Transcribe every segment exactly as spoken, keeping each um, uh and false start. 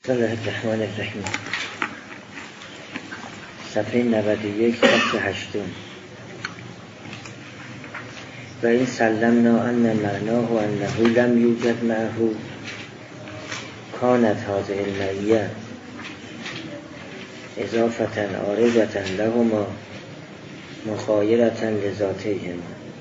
بسم الله الرحمن الرحیم. صفحه نود و یک خط هشتم. و این سلمنا ان معناه و انه لم یوجد معه کانت هذه المعیه اضافة عارضة لهما مخایرة لذاتهما.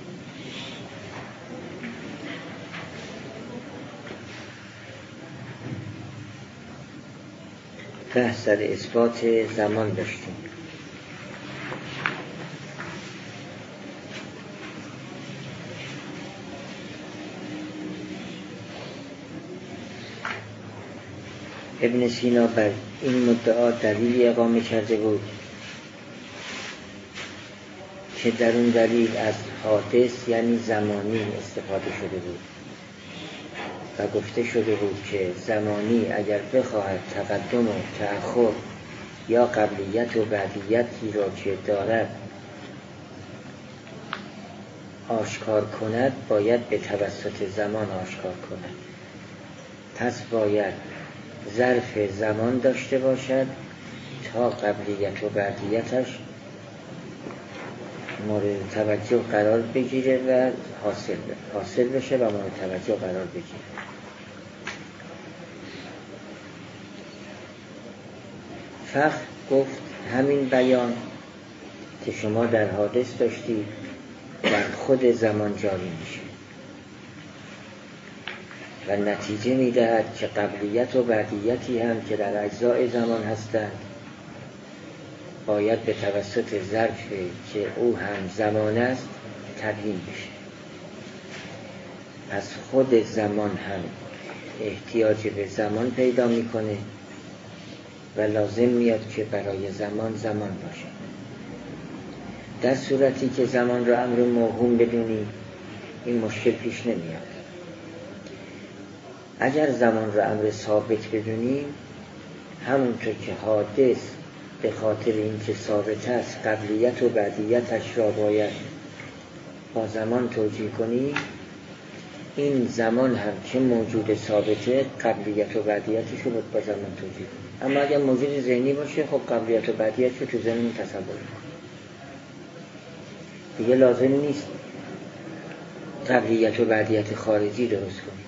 بحث در اثبات زمان داشتیم. ابن سینا بر این مدعا دلیلی اقامه کرده بود که در اون دلیل از حادث یعنی زمانی استفاده شده بود و گفته شده بود که زمانی اگر بخواهد تقدم و تأخر یا قبلیت و بعدیتی را که دارد آشکار کند باید به توسط زمان آشکار کند. پس باید ظرف زمان داشته باشد تا قبلیت و بعدیتش مورد توجه قرار بگیره و حاصل حاصل بشه و مورد توجه قرار بگیره. فخر گفت همین بیان که شما در حادث داشتید در خود زمان جاری میشه و نتیجه میدهد که قبلیت و بعدیتی هم که در اجزای زمان هستند باید به توسط ظرفی که او هم زمان است تبیین بشه. پس خود زمان هم احتیاج به زمان پیدا میکنه و لازم میاد که برای زمان زمان باشه. در صورتی که زمان را امر موهوم بدونی این مشکل پیش نمیاد. اگر زمان را امر ثابت بدونیم همونطور که حادث به خاطر اینکه ثابت است قبلیت و بعدیتش را باید با زمان توجیه کنیم، این زمان هم که موجود ثابته قبلیت و بعدیتش رو با زمان توجیه کنیم. اما اگر موجود ذهنی باشه خب قبلیت و بعدیتش رو تو ذهنمون تصور کنیم. دیگه لازم نیست قبلیت و بعدیت خارجی درست کنیم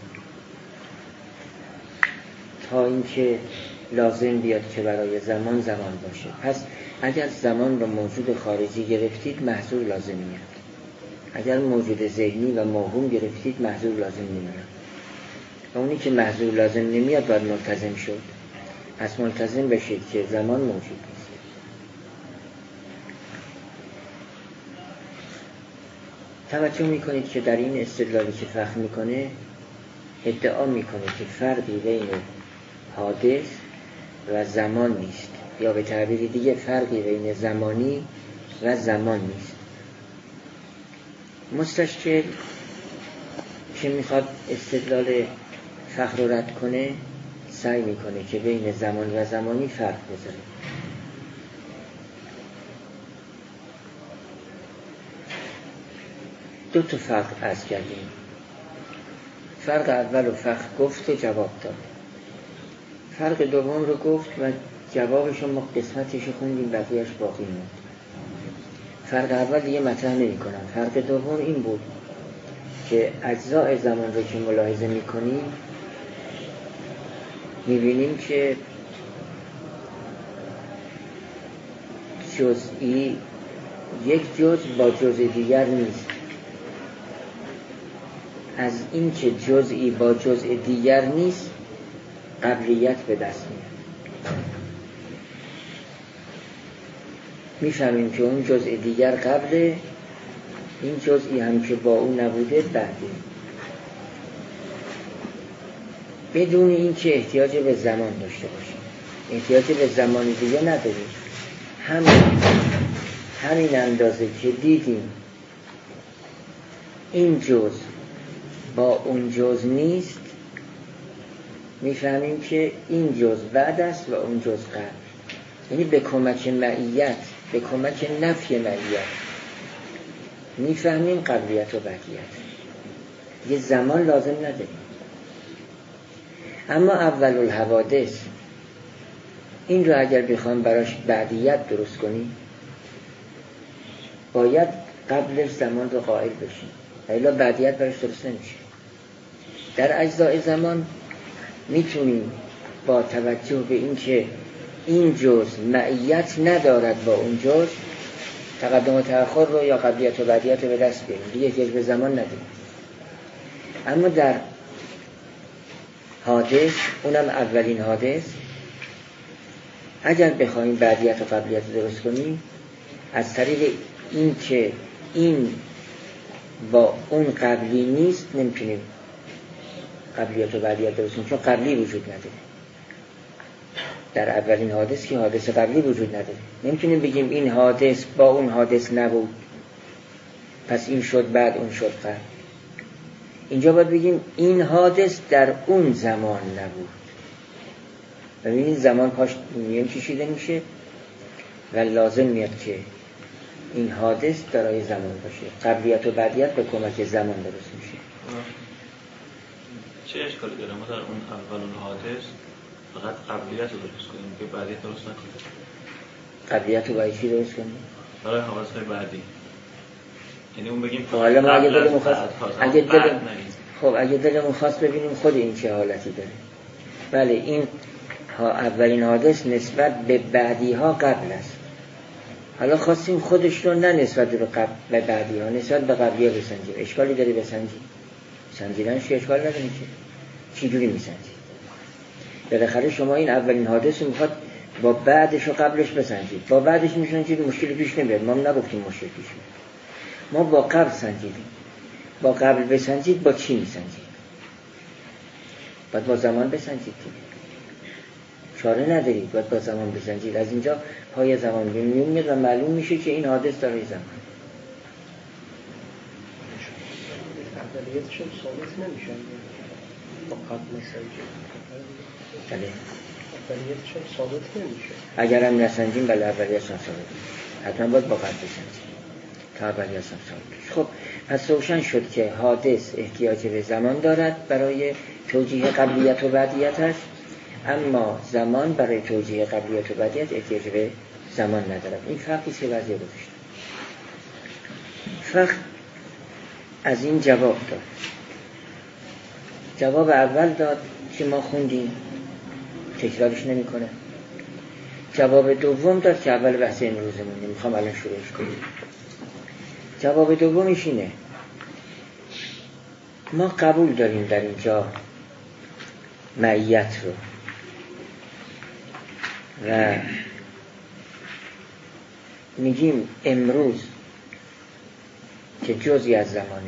تا اینکه لازم بیاد که برای زمان زمان باشه. پس اگر زمان رو موجود خارجی گرفتید محظور لازم میاد. اگر موجود ذهنی و موهوم گرفتید محظور لازم نمیاد. و اونی که محظور لازم نمیاد باید ملتزم شد. پس ملتزم بشید که زمان موجود نیست. توجه میکنید که در این استدلالی که فخر میکنه ادعا میکنه که فرقی بین حادث و زمان نیست، یا به تعبیر دیگه فرقی بین زمانی و زمان نیست. مستشکل که میخواد استدلال فخر رو رد کنه سعی میکنه که بین زمان و زمانی فرق بذاره. دو تا فرق عرض کردیم. فرق اول و فخر گفت و جواب داد. فرق دوم رو گفت و جوابش رو ما قسمتش خوندیم بقیهش باقی موند. فرق اول دیگه مطرح نمی کنم. فرق دوم این بود که اجزای زمان رو که ملاحظه می کنیم می بینیم که جزئی یک جزء با جزء دیگر نیست. از این که جزئی با جزء دیگر نیست قبلیت به دست میاد. میفهمیم که اون جزء دیگر قبله، این جزئی هم که با اون نبوده بعده، بدون این که احتیاج به زمان داشته باشیم. احتیاج به زمان دیگه نداریم. همین همین اندازه که دیدیم این جزء با اون جزء نیست میفهمیم که این جزء بعد است و اون جزء قبل. یعنی به کمک معیت، به کمک نفی معیت میفهمیم قبلیت و بعدیت. یه زمان لازم نداریم. اما اول الحوادث این رو اگر بخوام براش بعدیت درست کنیم باید قبلش زمان رو قائل بشیم، الا بعدیت براش درست نمیشه. در اجزای زمان میتونیم با توجه به این که این جزء معیت ندارد با اون جزء تقدم و تأخر رو یا قبلیت و بعدیت رو به دست بیاریم، دیگه احتیاج به زمان نداریم. اما در حادث، اونم اولین حادث، اگر بخوایم بعدیت و قبلیت رو درست کنیم از طریق این که این با اون قبلی نیست نمیتونیم قبلیت و بعدیت درست کنیم، چون قبلی وجود نداره. در اولین حادث که حادث قبلی وجود نداره، نمیتونیم بگیم این حادث با اون حادث نبود پس این شد بعد اون شد قبل. اینجا باید بگیم این حادث در اون زمان نبود. ببینید زمان پاش میان کشیده میشه و لازم میاد که این حادث دارای زمان باشه. قبلیت و بعدیت به کمک زمان درست میشه. چه اشکالی داره ما در اون اولون حادث فقط قبلیت رو درست کنیم که بعدیت درست نکنیم؟ قبلیت رو باید چی درست کنیم؟ برای حوادث بعدی، یعنی اون بگیم حالا ما اگه دلمون خواست اگه دل خب اگه دلمون خواست ببینیم خود این چه حالتی داره. بله این ها اولین حادث نسبت به بعدی ها قبل است. حالا خواستیم خودش رو نه نسبت به قبل به بعدی ها، نسبت به قبلی ها بسنجیم. اشکالی داره بسنجیم؟ سنجیدنش اشکال نداره که چی جوری میسنجید؟ بالاخره شما این اولین حادث رو میخواد با بعدش و قبلش بسنجید. با بعدش میسنجید مشکلی پیش نمیاد. ما هم نگفتیم مشکل پیش میاد. ما با قبل سنجیدیم. با قبل بسنجید با چی میسنجید؟ باید با زمان بسنجید. چاره ندارید، باید با زمان بسنجید. از اینجا پای زمان میون میاد و معلوم میشه که این حادث داره زمان. اولیتش هم ثابت نمیشه با قبل مسنجید. بله. اولیتش هم ثابت نمیشه. اگر هم نسنجیم بله اولیتش هم ثابت میشه. حتما باید با قبل بسنجیم تا اولیتش هم ثابت میشه. خب پس روشن شد که حادث احتیاج به زمان دارد برای توجیه قبلیت و بعدیتش، اما زمان برای توجیه قبلیت و بعدیت احتیاج به زمان ندارد. این فرقی چه وضعی گذاشته؟ فرق از این جواب داد. جواب اول داد که ما خوندیم تکرارش نمی کنه. جواب دوم داد که اول بحث امروزمون نمیخوام الان شروعش کنیم. جواب دومش اینه ما قبول داریم در اینجا معیت رو و میگیم امروز که جزئی از زمانه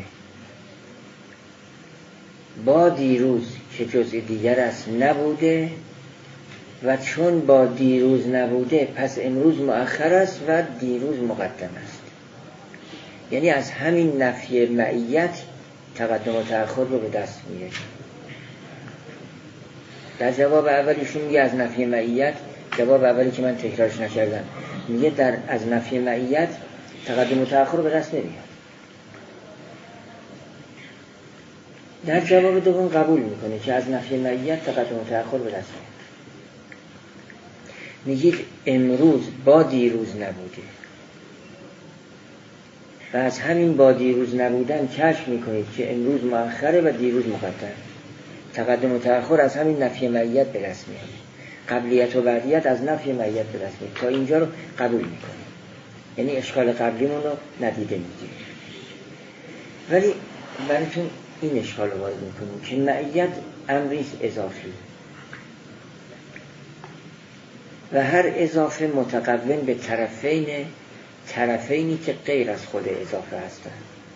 با دیروز که جزئی دیگر است نبوده و چون با دیروز نبوده پس امروز مؤخر است و دیروز مقدم است. یعنی از همین نفی معیت تقدم و تأخر رو به دست میاره. در جواب اولیشون میگه از نفی معیت، جواب اولی که من تکرارش نکردم میگه در از نفی معیت تقدم و تأخر رو به دست نمیاد. در جواب دوم قبول میکنه که از نفی معیت تقدم و تأخر به دست میاد. میگید امروز با دیروز نبوده و از همین با دیروز نبودن کشف میکنید که امروز مؤخره و دیروز مقدم. تقدم و تأخر از همین نفی معیت به دست میاد. قبلیت و بعدیت از نفی معیت به دست میاد. تا اینجا رو قبول میکنه، یعنی اشکال قبلیمون رو ندیده میگیره. ولی براتون این اشکال رو وارد میکنیم که معیت امریست اضافی و هر اضافه متقوم به طرفین طرفینی که غیر از خود اضافه هستند.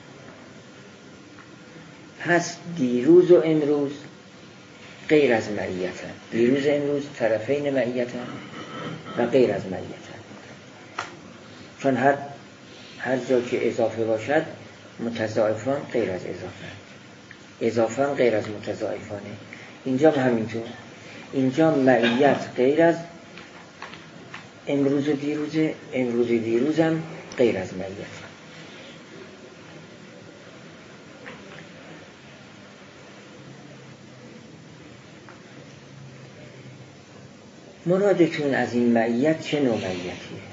پس دیروز و امروز غیر از معیتن. دیروز امروز طرفین معیتن و غیر از معیتن، چون هر هر جا که اضافه باشد متضاعفان غیر از اضافه، اضافه غیر از متضاعفانه. اینجا همینطور، اینجا معیت غیر از امروز و دیروز، امروز و دیروز هم غیر از معیت. مرادتون از این معیت چه نوع معیتیه؟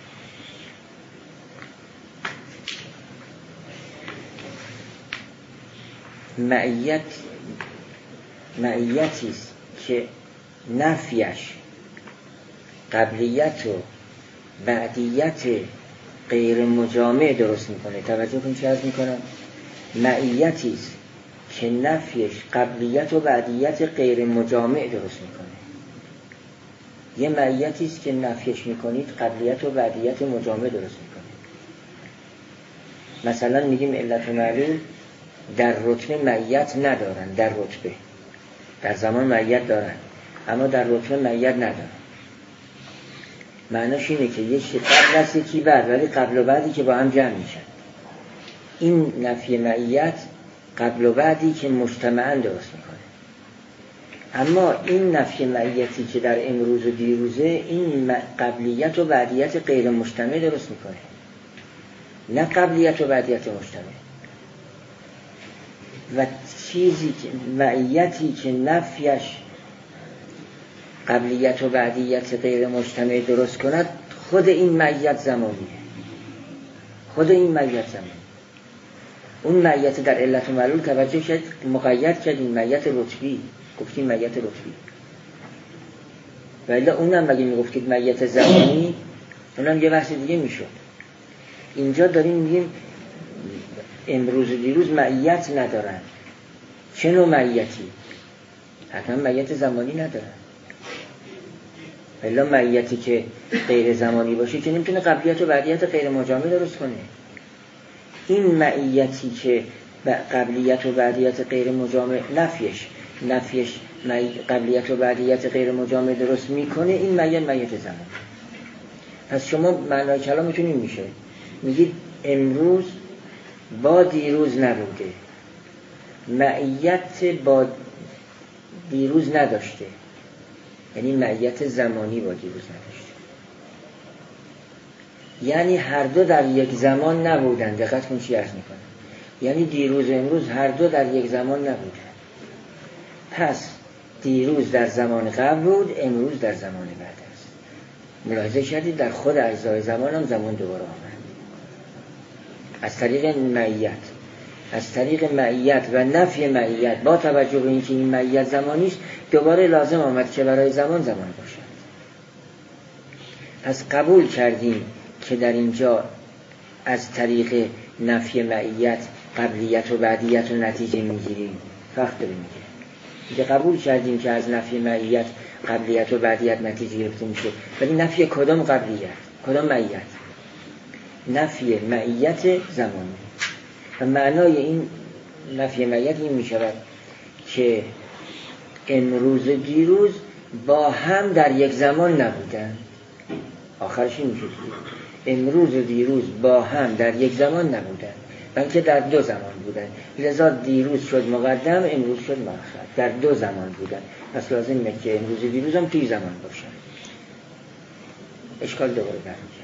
معیت معیتی است که نفیش قبلیت و بعدیت غیر مجامع درست میکنه. توجه کنید چه عرض میکنم؟ معیتی است که نفیش قبلیت و بعدیت غیر مجامع درست میکنه. یه معیتی است که نفیش میکنید قبلیت و بعدیت مجامع درست میکنه. مثلا میگیم علت و معلول در رتبه معیت ندارن، در رتبه در زمان معیت دارن اما در رتبه معیت ندارن. معناش اینه که یه چیز قبل است یکی بعد، ولی قبل و بعدی که با هم جمع میشن. این نفی معیت قبل و بعدی که مجتمعاً درست میکنه. اما این نفی معیتی که در امروز و دیروزه این قبلیت و بعدیت غیر مجتمع درست میکنه، نه قبلیت و بعدیت مجتمع. و چیزی که معیتی که نفیش قبلیت و بعدیت غیر مجتمع درست کند، خود این معیت زمانیه. خود این معیت زمانی. اون معیت در علت و معلول توجه شد مقید کردیم معیت رتبی، گفتیم معیت رتبی. ولی اونم مگه میگفتید معیت زمانی، اونم یه بحث دیگه میشد. اینجا داریم میگیم امروز و دیروز معیت ندارن. چه نوع معیتی؟ حتما معیت زمانی ندارن. ولی معیتی که غیر زمانی باشه که نمیتونه قبلیت و بعدیت غیر مجامع درست کنه. این معیتی که قبلیت و بعدیت غیر مجامع نفیش نفیش قبلیت و بعدیت غیر مجامع درست میکنه، این معیت معیت زمان. پس شما معنای کلامتون این میشه، میگید امروز با دیروز نبوده، معیت با دیروز نداشته، یعنی معیت زمانی با دیروز نداشته. یعنی هر دو در یک زمان نبودن. دقت کن چی عرض میکنم. یعنی دیروز و امروز هر دو در یک زمان نبودن. پس دیروز در زمان قبل بود، امروز در زمان بعد است. ملاحظه کردید در خود اجزای زمان هم زمان دوباره آمد. از طریق معیت از طریق معیت و نفی معیت با توجه به اینکه این معیت زمانی است، دوباره لازم آمد که برای زمان زمان باشد. پس قبول کردیم که در اینجا از طریق نفی معیت قبلیت و بعدیت و نتیجه میگیریم. فقط داریم میگه دیگه قبول کردیم که از نفی معیت قبلیت و بعدیت نتیجه گرفته میشه. ولی نفی کدام قبلیت؟ کدام معیت؟ نفی معیت زمانی. و معنای این نفی معیت این میشود که امروز و دیروز با هم در یک زمان نبودن. آخرش این میشه امروز و دیروز با هم در یک زمان نبودن، بلکه در دو زمان بودن. لذا دیروز شد مقدم، امروز شد مؤخر. در دو زمان بودن. پس لازمه که امروز و دیروز هم توی زمان باشن. اشکال دوباره برمیگرد.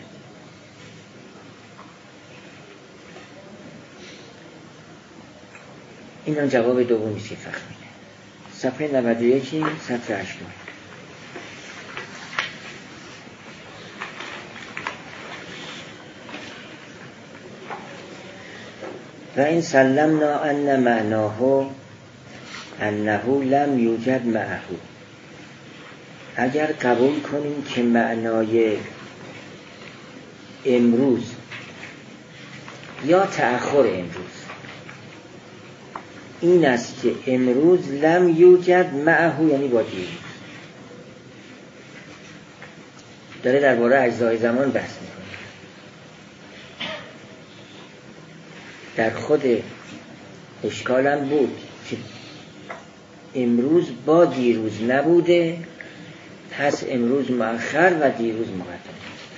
این هم جواب دومی که فقط میده. صفحه نود و یک سطر هشت. و این سلمنا ان معناه انه لم یوجد معه. اگر قبول کنیم که معنای امروز یا تأخر امروز این است که امروز لم یوجد معه، یعنی با دیروز. داره درباره اجزای زمان بحث میکنه. در خود اشکالم بود که امروز با دیروز نبوده، پس امروز مؤخر و دیروز مقدم.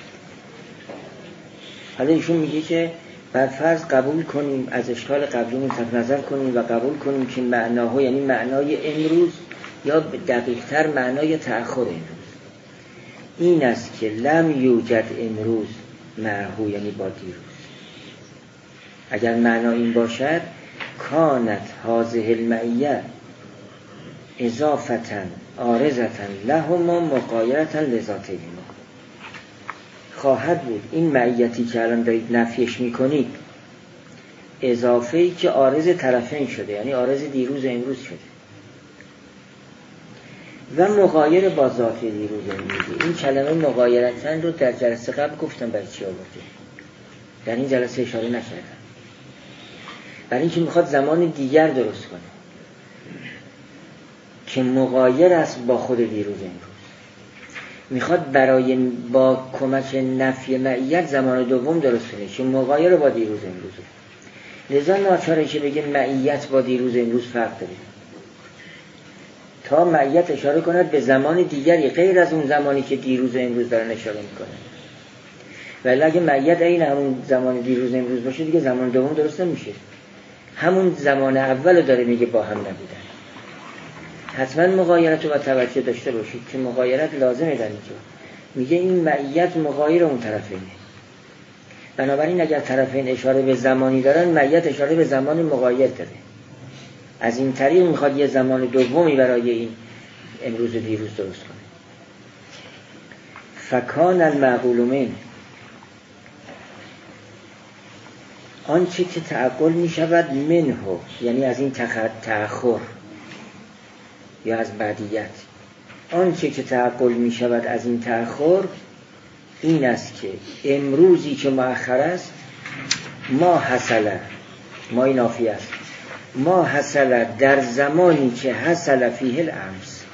حالا ایشون میگه که بر فرض قبول کنیم، از اشکال قبلیمون صرف نظر کنیم و قبول کنیم که معناها یعنی معنای امروز یا دقیق‌تر معنای تأخر امروز این است که لم یوجد امروز معه، یعنی با دیروز. اگر معنا این باشد کانت هذه المعیه اضافة عارضتن لهما مغایرتن لذاتهما. خواهد بود این معیتی که الان دارید نفیش میکنید اضافه‌ای که عارض طرفین شده، یعنی عارض دیروز و امروز شده و مغایر با ذات دیروز و امروز. این کلمه مغایرتن رو در جلسه قبل گفتم برای چی آورده، در این جلسه اشاره نکردم. برای اینکه میخواد زمان دیگر درست کنه که مغایر است با خود دیروز امروز. میخواد برای با کمک نفی معیت زمان دوم درست کنه که مغایر با دیروز امروزه. لذا ناچاره که بگه معیت با دیروز امروز فرق داره تا معیت اشاره کند به زمان دیگری غیر از اون زمانی که دیروز امروز دارن اشاره میکنه. ولی اگه معیت این همون زمان دیروز امروز باشه دیگه زمان دوم درست نمیشه. همون زمان اول داره میگه با هم نبودن. حتما مغایرت رو با توجه داشته باشید که مغایرت لازمه در اینجا. میگه این معیت مغایر اون طرفینه. بنابراین اگر طرفین اشاره به زمانی دارن معیت اشاره به زمان مغایر داره. از این طریق میخواد یه زمان دومی برای این امروز و دیروز درست کنه. فکان المعقول من، آنچه که تعقل میشود منه، یعنی از این تأخر یا از بعدیت، آنچه که تعقل میشود از این تأخر این است که امروزی که مؤخر است ما حصل، ما این نافی است، ما حصل در زمانی که حصل فیه الامس.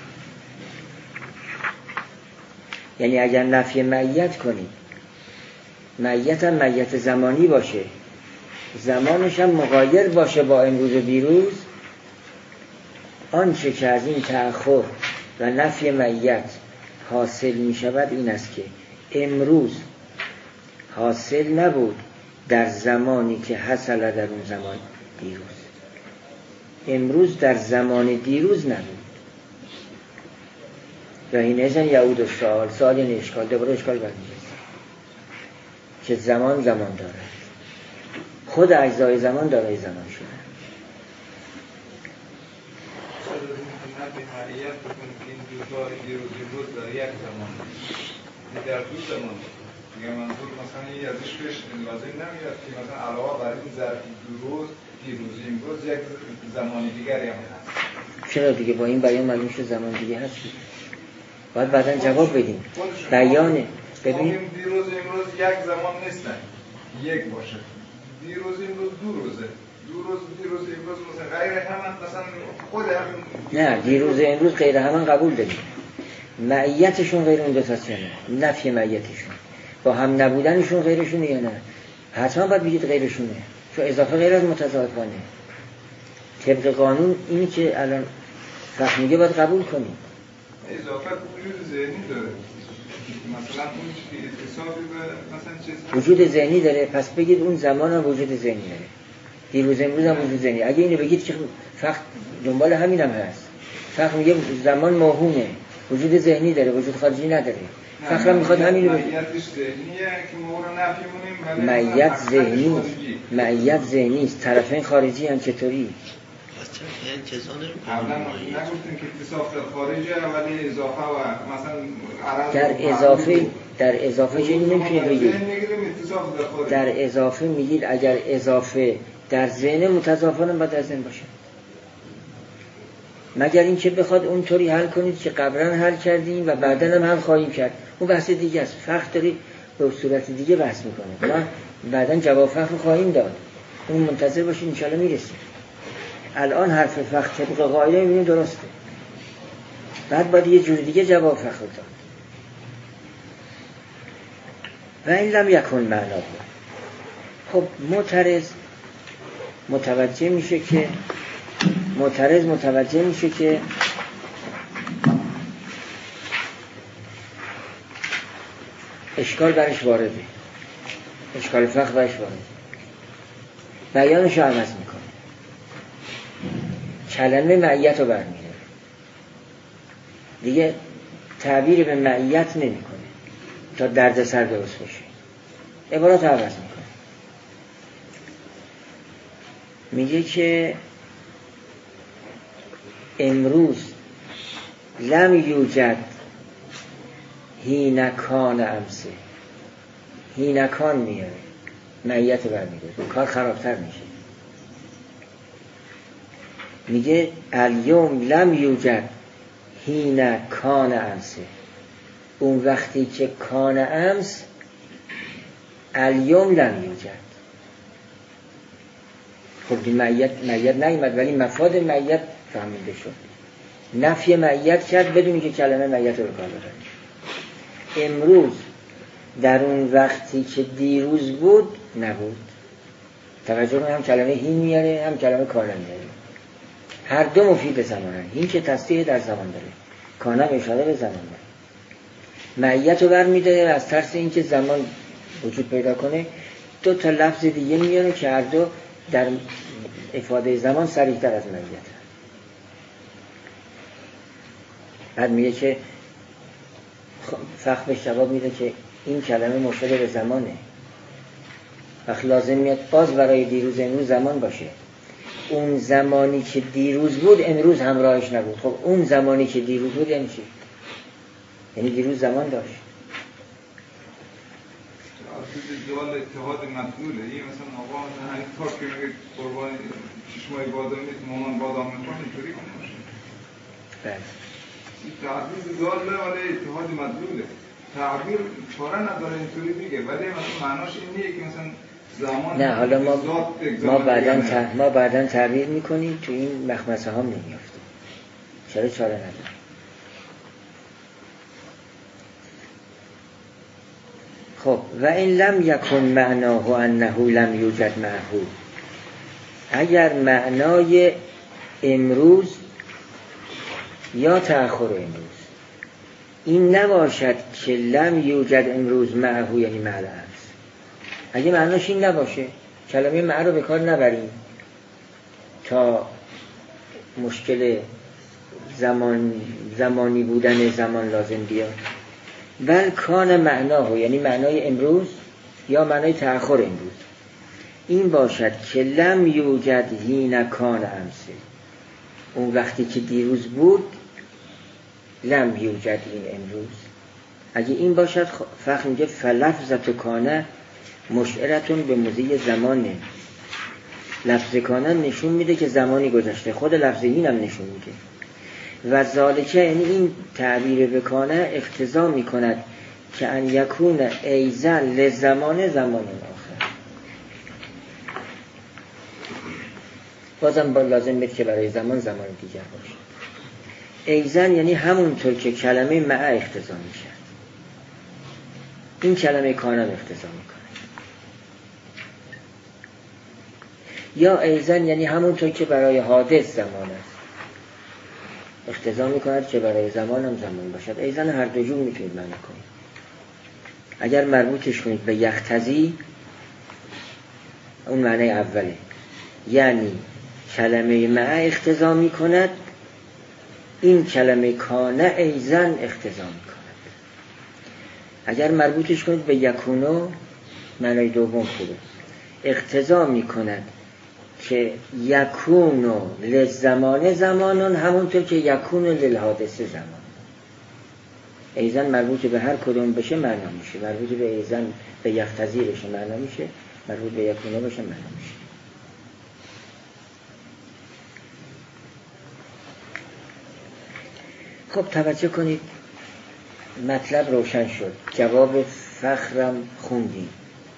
یعنی اگر نفی معیت کنی، معیت هم معیت زمانی باشه، زمانش هم مغایر باشه با امروز و دیروز، آنچه که از این تأخر و نفی معیت حاصل می شود این است که امروز حاصل نبود در زمانی که حصل در اون زمان دیروز. امروز در زمان دیروز نبود. یا این ازن یعود و سال سال یعنی اشکال، دوباره اشکال برمیگرد که زمان زمان دارد، خود اجزای زمان دارای زمان شده. معیت بکنید که این دوتا دیروز امروز در یک زمان، در دو زمان میگه منظور مثلا یه ازش کش لازم نمیاد که مثلا علاوه بر این ظرف دیروز دیروز امروز یک زمان دیگری هم هست. چرا دیگه با این بیان معلوم شد زمان دیگه هست. باید بعداً جواب بدیم. بیانه ببین دیروز امروز یک زمان نیستن، یک باشه. دیروز امروز دو روزه. دو روز دیروز امروز مثلا غیر همان مثلا خود هم نه، دیروز امروز غیر همان قبول داریم. معیتشون غیر اون دو تا چنه، نفی معیتشون با هم نبودنشون غیرشونه یا نه؟ حتما باید بگید غیرشونه، چون اضافه غیر از متضادفانه. طبق قانون اینی که الان فقط میگه باید قبول کنیم. اضافه وجود ذهنی داره، مثلا اون چی اتصابی به مثلا چیز وجود ذهنی داره، پس بگید اون زمان هم وجود ذهنی داره، دیروز امروز هم وجود ذهنی. اگه اینو بگید که فقط دنبال همین هم هست، فقط میگه زمان موهومه، وجود ذهنی داره، وجود خارجی نداره، فقط میخواد همینو بگید. معیتش ذهنیه که ما رو نفی مونیم. معیت ذهنی، معیت ذهنی است، طرفین خارجی هم چطوری؟ قبلا نگفتیم که اتصاف در خارجه ولی اضافه و مثلا در اضافه در اضافه چیزی نمیتونید بگید. در, در اضافه میگید اگر اضافه در ذهن متضافانه باید در ذهن باشه، مگر اینکه بخواد اونطوری حل کنید که قبلا حل کردیم و بعدا هم حل خواهیم کرد. اون بحث دیگه است، فقط داری به صورت دیگه بحث میکنه. ما بعدا جواب فقط خواهیم داد، اون منتظر باشید ان شاء الله میرسیم. الان حرف فقط طبق قاعده میبینیم درسته، بعد باید یه جور دیگه جواب فقط داد. و این لم یکن معنا بود. خب معترض متوجه میشه که معترض متوجه میشه که اشکال برش وارده، اشکال فقه برش وارده، بیانش رو عوض میکنه، کلمه معیت رو برمیداره، دیگه تعبیر به معیت نمیکنه تا درد سر درست بشه، عبارات عوض میکنه. میگه که امروز لم یوجد هینکان امسه، هینکان میاره معیت برمیداره، کار خرابتر میشه. میگه الیوم لم یوجد هینکان امسه، اون وقتی که کان امس الیوم لم یوجد. خب دی معیت معیت نیامد ولی مفاد معیت فهمیده شد. نفی معیت کرد بدون که کلمه معیت رو به کار ببره. امروز در اون وقتی که دیروز بود نبود. توجه کنید هم کلمه هین میاره هم کلمه کان میاره، هر دو مفید زمانن. هین که تصدیق در زمان داره، کان هم اشاره به زمان داره. معیت رو برمی‌داره از ترس اینکه زمان وجود پیدا کنه، دو تا لفظ دیگه میاره که هر دو در افاده زمان صریح‌تر از معیت. بعد میگه که فخمش جواب میده که این کلمه مشابه به زمانه، وقت لازم میاد باز برای دیروز امروز زمان باشه. اون زمانی که دیروز بود امروز همراهش نبود. خب اون زمانی که دیروز بود یعنی چی؟ یعنی دیروز زمان داشت. دوال اتحاد مطلوله. این مثلا آقا همین تا که میگه قربان چشمای بادامی مامان بادام میخواد اینطوری کنه باشه. بله. این تعبیر دوال نه ولی اتحاد مطلوله. تعبیر چاره نداره اینطوری میگه ولی مثلا معناش این نیه که مثلا زمان نه حالا ما ما بعداً ت... ما بعداً تعبیر میکنیم تو این مخمسه هم نمیافتیم. چرا چاره نداره؟ خب و این لم یکن معناه انه لم یوجد معه، اگر معنای امروز یا تأخر امروز این نباشد که لم یوجد امروز معه یعنی معه امس، اگه معناش این نباشه کلمه معه رو به کار نبریم تا مشکل زمان زمانی بودن زمان لازم بیاد، بل کان معناه یعنی معنای امروز یا معنای تأخر امروز این باشد که لم یوجد هین کان امسه، اون وقتی که دیروز بود لم یوجد این امروز. اگه این باشد فخر میگه فلفظت کانه مشعرتون به مضی زمانه، لفظ کانه نشون میده که زمانی گذشته، خود لفظ این هم نشون میده. و ذالکه یعنی این تعبیر بکانه اقتضا میکند که ان یکون ایزن لزمان زمان آخر. بازم با لازم بید که برای زمان زمان دیگر باشه. ایزن یعنی همونطور که کلمه معه اقتضا میشه این کلمه کانه اقتضا میکنه، یا ایزن یعنی همونطور که برای حادث زمان است اقتضا میکند که برای زمان هم زمان باشد. ایزن هر دو جور میتونید معنی کنید. اگر مربوطش کنید به یقتضی اون معنی اوله، یعنی کلمه معه اقتضا میکند این کلمه کانه ایزن اقتضا میکند. اگر مربوطش کنید به یکونو معنی دوم خوبه، اقتضا میکند که یکونو لزمان زمانون همونطور که یکونو للحادثه زمان. ایزن مربوط به هر کدوم بشه معنا میشه، مربوط به ایزن به یقتضی بشه معنا میشه، مربوط به یکونو بشه معنا میشه. خب توجه کنید مطلب روشن شد. جواب فخرم خوندیم،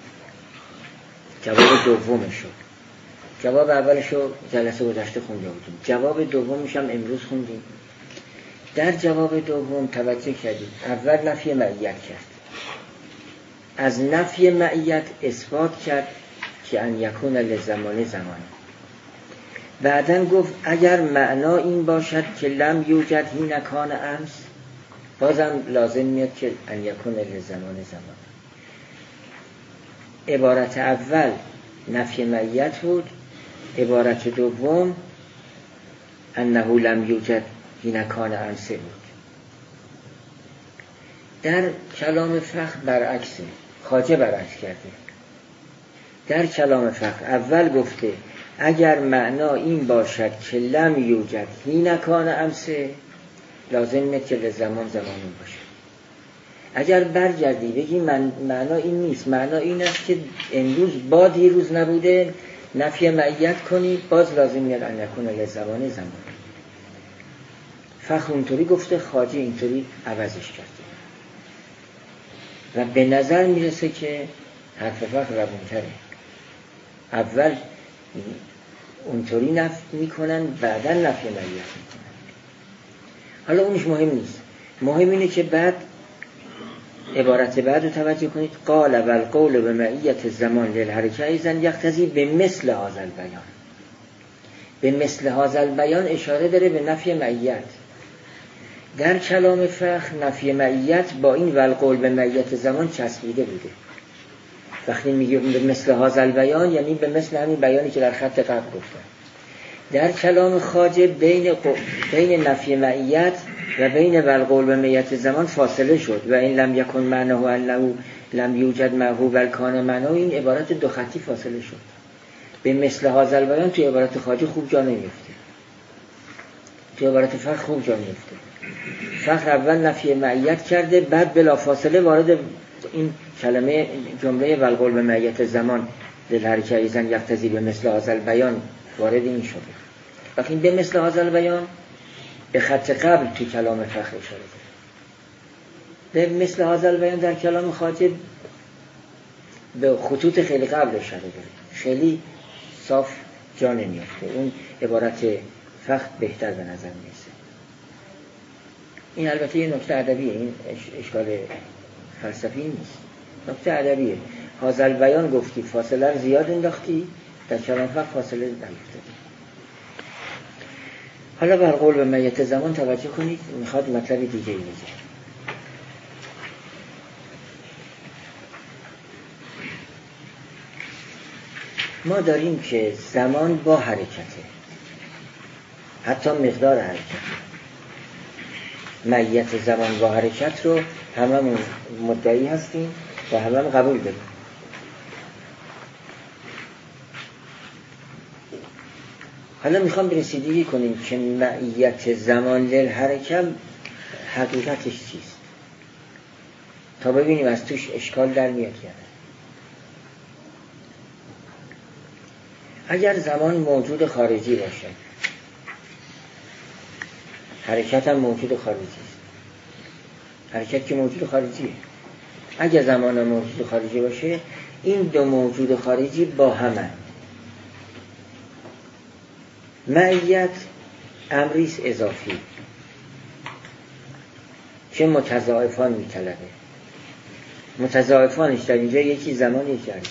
جواب دومش شد. جواب اولشو جلسه گذشته خونده بودیم، جواب دومش هم امروز خوندیم. در جواب دوم توجه کردید اول نفی معیت کرد، از نفی معیت اثبات کرد که ان یکون لزمان زمان. بعدن گفت اگر معنا این باشد که لم یوجد هین کان امس بازم لازم میاد که ان یکون لزمان زمان. عبارت اول نفی معیت بود، عبارت دوم انه لم یوجد هین کان امس بود. در کلام فخر برعکسه، خواجه برعکس کرده. در کلام فخر اول گفته اگر معنا این باشد که لم یوجد هین کان امس لازم میاد که لزمان زمانون باشه. اگر برگردی بگی من معنا این نیست، معنا این است که امروز با دیروز نبوده، نفی معیت کنی، باز لازم میاد ان یکون لزمان زمان. فخر اونطوری گفته، خواجه اینطوری عوضش کرده و به نظر میرسه که حرف فخر روونتره. اول اونطوری نفی میکنن، بعدا نفی معیت میکنن. حالا اونش مهم نیست، مهم اینه که بعد عبارت بعد رو توجه کنید. قال و القول به معیت زمان للحرکه ایزن یقتضی به مثل هذا البیان. به مثل هذا البیان اشاره داره به نفی معیت. در کلام فخر نفی معیت با این و القول به معیت زمان چسبیده بوده. وقتی میگه به مثل هذا البیان یعنی به مثل همین بیانی که در خط قبل گفتم. در کلام خواجه بین بین نفی معیت و بین والقول به معیت زمان فاصله شد و این لم یکن معناه انه لم یوجد معه بل کان معناه. این عبارت دو خطی فاصله شد. به مثل هذا البیان تو عبارت خواجه خوب جا نمیفته، تو عبارت فخر خوب جا میفته. فخر اول نفی معیت کرده، بعد بلا فاصله وارد این کلمه جمله والقول به معیت زمان للحرکه ایزن یقتضی به مثل هذا البیان وارد این شده. وقتی به مثل هذا البیان به خط قبل تو کلام فخر اشاره داره، به مثل هذا البیان در کلام خواجه به خطوط خیلی قبل اشاره داره، خیلی صاف جا نمیفته. اون عبارت فخر بهتر به نظر میرسه. این البته یه نکته ادبیه، این اشکال فلسفی نیست، نکته ادبیه. هذا البیان گفتی، فاصله رو زیاد انداختی، در کلام فخر فاصله نیفتادی. حالا بر قول به معیت زمان توجه کنید، میخواد مطلب دیگه ای بگه. ما داریم که زمان با حرکته، حتی مقدار حرکت. معیت زمان با حرکت رو هممون مدعی هستیم و هممون قبول داریم. حالا میخوام برسیدگی کنیم که معیت زمان للحرکت حقیقتش چیست، تا ببینیم از توش اشکال در میاد یا نه. اگر زمان موجود خارجی باشه، حرکت هم موجود خارجی است. حرکت که موجود خارجیه. اگر زمان موجود خارجی باشه، این دو موجود خارجی با همه. معیت امریس اضافی که متضاعفان میطلبه. متضاعفانش در اینجا یکی زمان یکی حرکت.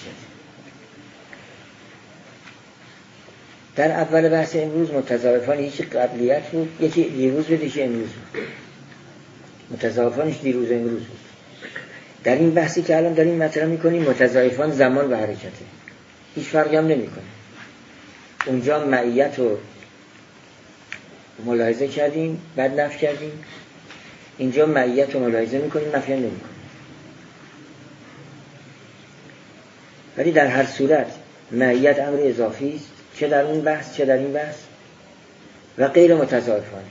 در اول بحث امروز متضاعفان یکی قبلیت بود، یکی دیروز بود، یکی امروز بود. متضاعفانش دیروز و امروز بود. در این بحثی که الان داریم مطرح میکنیم متضاعفان زمان و حرکته، هیچ فرقی هم نمیکنه. اونجا معیت رو ملاحظه کردیم بعد نفی کردیم، اینجا معیت رو ملاحظه میکنیم نفی هم نمیکنیم. ولی در هر صورت معیت امر اضافی است، چه در اون بحث چه در این بحث، و غیر متضاعفانه.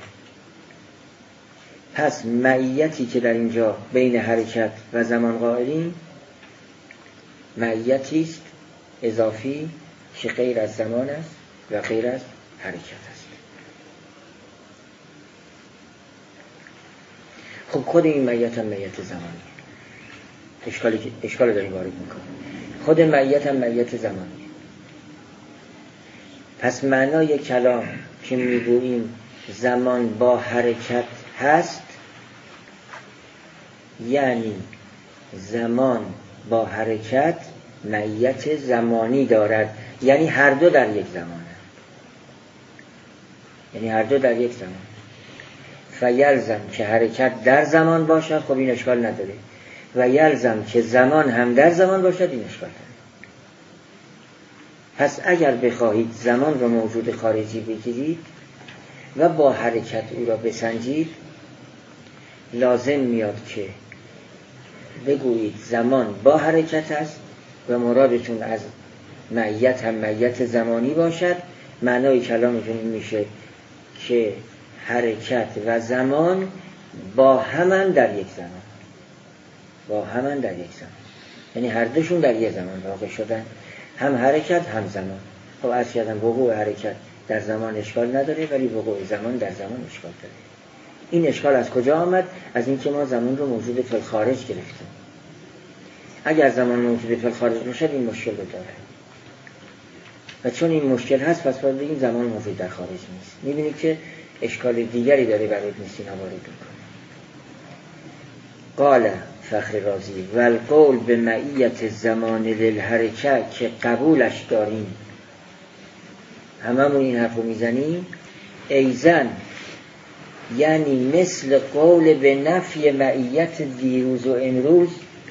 پس معیتی که در اینجا بین حرکت و زمان قائلیم معیتی است اضافی که غیر از زمان است و غیر از حرکت است. خب خود این معیت هم معیت زمانی، اشکالی اشکال داریم وارد میکنه. خود معیت هم معیت زمانی. پس معنای کلام که میگوییم زمان با حرکت هست، یعنی زمان با حرکت معیت زمانی دارد، یعنی هر دو در یک زمان، یعنی هر دو در یک زمان. فیلزم که حرکت در زمان باشد، خب این اشکال نداره، و یلزم که زمان هم در زمان باشد، این اشکال داره. پس اگر بخواهید زمان را موجود خارجی بگیرید و با حرکت او را بسنجید، لازم میاد که بگویید زمان با حرکت است و مرادتون از معیت هم معیت زمانی باشد. معنای کلامتون این میشه که حرکت و زمان با همن در یک زمان، با همن در یک زمان، یعنی هر دوشون در یک زمان واقع شدن، هم حرکت هم زمان. خب عرض کردم وقوع حرکت در زمان اشکال نداره، ولی وقوع زمان در زمان اشکال داره. این اشکال از کجا آمد؟ از اینکه ما زمان رو موجود فی الخارج گرفتیم. اگر زمان موجود فی الخارج باشد این مشکل رو داره، و چون این مشکل هست پس باید بگیم زمان موجود در خارج نیست. می‌بینید که اشکال دیگری داره برای ابن سینا وارد می‌کنه. قال فخر رازی و القول به معیت زمان للحرکه که قبولش داریم، هممون این حرف رو میزنیم، ایزن یعنی مثل قول به نفی معیت دیروز و امروز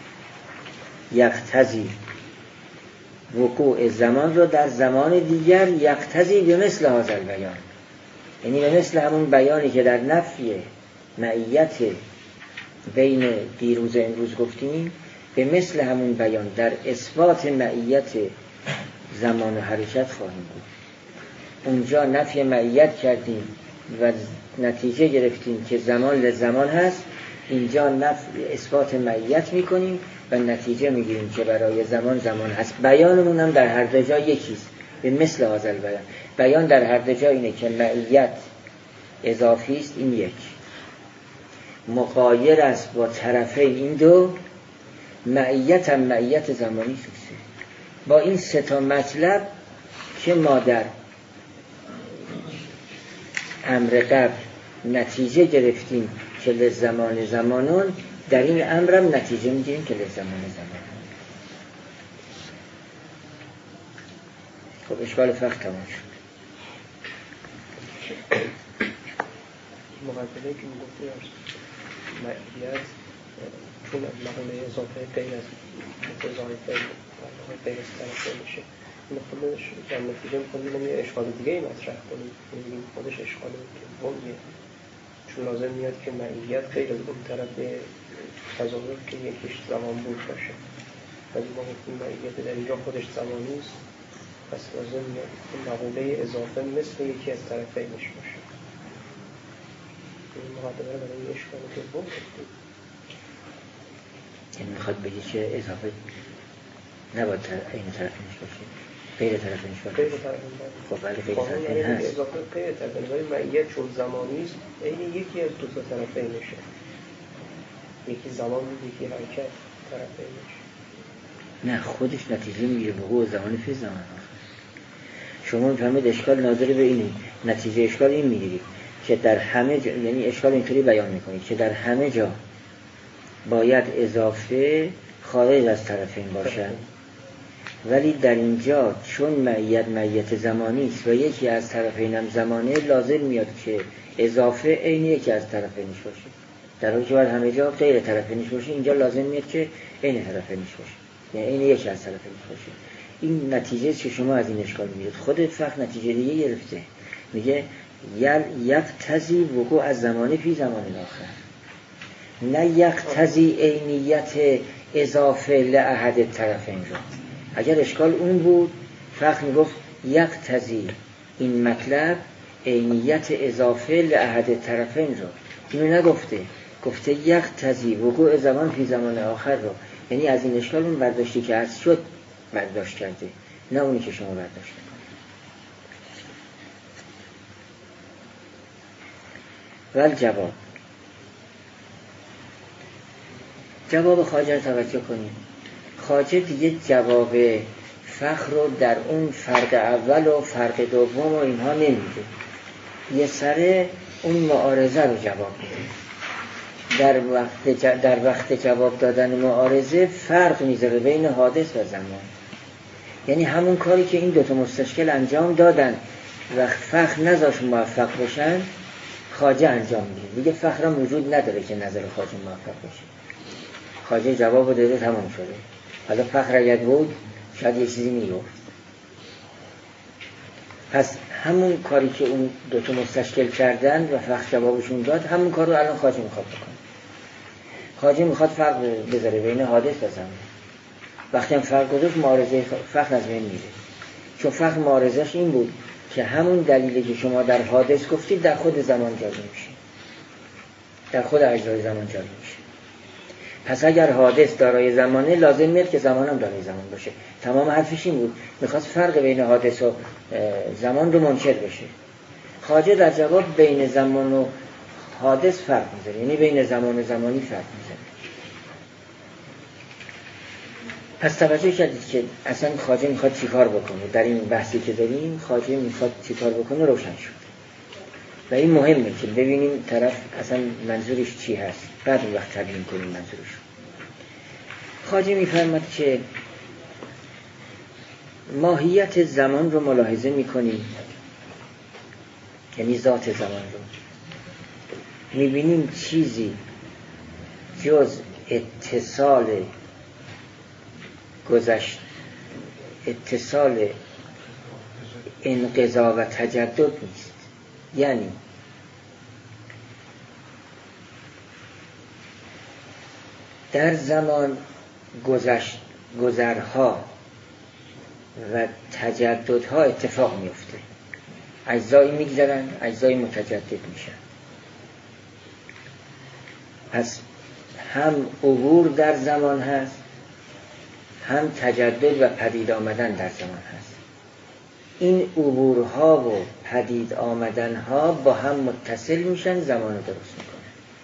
یقتضی وقوع زمان رو در زمان دیگر، یقتضی به مثل هذا البیان، یعنی به مثل همون بیانی که در نفی معیت بین دیروز و امروز گفتیم، به مثل همون بیان در اثبات معیت زمان و حرکت خواهیم بود. اونجا نفی معیت کردیم و نتیجه گرفتیم که زمان لزمان هست، اینجا نفی اثبات معیت میکنیم و نتیجه میگیریم که برای زمان زمان هست. بیانمون هم در هر دو جا یکیست، به مثل هذا البیان. بیان در هر دو جا اینه که معیت اضافی است، این یک مغایر است با طرفه این دو، معیت هم معیت زمانی سوسه. با این سه تا مطلب که ما در امر قبل نتیجه گرفتیم که لزمان زمانون، در این امرم نتیجه میگیریم که لزمان زمانون. خب اشکال فقه تمام شد. مقدمه که میگفتی معیت چون مقوله اضافه غیر از متضای غیر از طرفه میشه، این خودش در نتیجه میکنیم یه اشکال دیگه ای مطرح کنیم، میگیم خودش اشکال دومیه، چون لازم میاد که معیت غیر از اون طرف تظاهر که یکیش زمان بود باشه، ولی ما گفتیم معیت در اینجا خودش زمانی است، پس لازم میاد که مقوله اضافه مثل یکی از طرفینش باشه. این مقدمه رو برای اشکال دوم گفتیم. یعنی میخواد بگی که اضافه نباید این طرفینش باشه، غیر طرفینش باشه. غیر طرفین باشه. خب ولی غیر طرفین هست. اضافه غیر طرفین، ولی معیت چون زمانی است، این یکی از دو تا طرفینشه. یکی زمان بود، یکی حرکت طرفینش. نه خودش نتیجه میگیره وقوع زمان فی زمان. شما میفهمید اشکال ناظر به اینه، نتیجه اشکال این میگیرید که در همه جا، یعنی اشکال اینطوری بیان میکنید که در همه جا باید اضافه خارج از طرفین باشد، ولی در اینجا چون معیت معیت زمانی است و یکی از طرفین هم زمانه، لازم میاد که اضافه عین یکی از طرفینش باشه، در حالی که باید همه جا غیر طرفینش باشه، اینجا لازم میاد که عین طرفینش باشه، یعنی عین یکی از طرفینش باشه. این نتیجه که شما از این اشکال میگیرید. خود فقه نتیجه دیگه گرفته، میگه یقتضی وقوع از زمانی فی زمان آخر، نه یقتضی عینیت اضافه لاحد الطرفین رو. اگر اشکال اون بود فقه میگفت یقتضی این مطلب عینیت اضافه لاحد الطرفین رو، اینو نگفته، گفته یقتضی وقوع زمان فی زمان آخر رو، یعنی از این اشکال اون برداشتی که عرض شد برداشت کرده، نه اونی که شما برداشت کنید. ول جواب جواب خواجه رو توجه کنید. خواجه دیگه جواب فخر رو در اون فرق اول و فرق دوم و اینها نمیده، یه سره اون معارضه رو جواب میده. در وقت ج... در وقت جواب دادن معارضه فرق میذاره بین حادث و زمان، یعنی همون کاری که این دوتا مستشکل انجام دادن وقت فخر نذاش موفق بشن، خواجه انجام میده. دیگه فخر هم وجود نداره که نظر خواجه موفق بشه. خواجه جواب داده تمام شده، حالا فخر اگر بود شاید یه چیزی میگفت. پس همون کاری که اون دوتا مستشکل کردن و فخر جوابشون داد، همون کار رو الان خواجه میخواد بکنه. خواجه میخواد فرق بذاره بین حادث و زمان. وقتی هم فرق گذاشت معارضه فخر از بین میره، چون فخر معارضش این بود که همون دلیلی که شما در حادث گفتید در خود زمان جاری میشه، در خود اجزای زمان جاری میشه. پس اگر حادث دارای زمانه لازم میاد که زمان هم دارای زمان باشه. تمام حرفش این بود، میخواست فرق بین حادث و زمان رو منکر بشه. خواجه در جواب بین زمان و حادث فرق میذاره، یعنی بین زمان و زمانی فرق میذاره. پس توجه کردید که اصلا خواجه میخواد چیکار بکنه در این بحثی که داریم. خواجه میخواد چیکار بکنه روشن شد و این مهمه که ببینیم طرف اصلا منظورش چی هست، بعد اون وقت تبیین کنیم منظورش. خواجه میفرماد که ماهیت زمان رو ملاحظه میکنیم، یعنی ذات زمان رو میبینیم چیزی جز اتصال گذشت اتصال انقضا و تجدد نیست. یعنی در زمان گذشت گذرها و تجددها اتفاق میفته، اجزایی میگذرن، اجزایی متجدد میشن. پس هم عبور در زمان هست، هم تجدد و پدید آمدن در زمان هست. این عبورها و پدید آمدنها با هم متصل میشن، زمان رو درست میکنن.